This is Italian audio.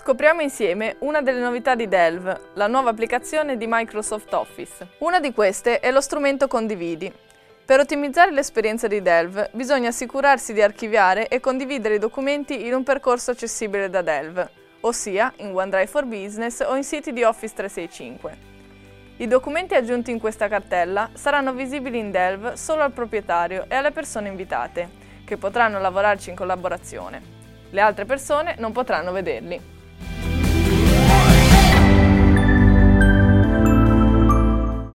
Scopriamo insieme una delle novità di Delve, la nuova applicazione di Microsoft Office. Una di queste è lo strumento Condividi. Per ottimizzare l'esperienza di Delve bisogna assicurarsi di archiviare e condividere i documenti in un percorso accessibile da Delve, ossia in OneDrive for Business o in siti di Office 365. I documenti aggiunti in questa cartella saranno visibili in Delve solo al proprietario e alle persone invitate, che potranno lavorarci in collaborazione. Le altre persone non potranno vederli.